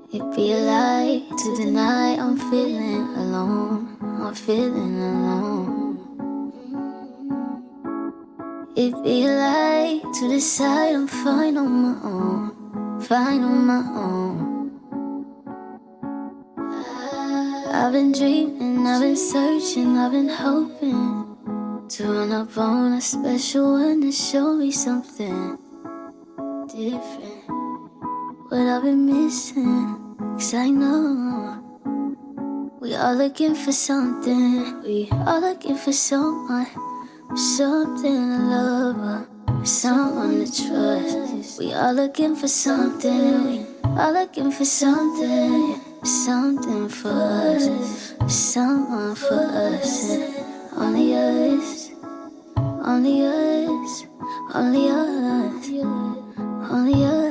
It'd be a lie to deny I'm feeling alone. I'm feeling alone. It'd be a lie to decide I'm fine on my own. Fine on my own. I've been dreaming, I've been searching, I've been hoping to run up on a special one to show me something different. What I've been missing, 'cause I know we all looking for something. We all looking for someone, something to love, someone to trust. We all looking for something. We all looking for something, something for us, someone for us. Only us, only us, only us, only us.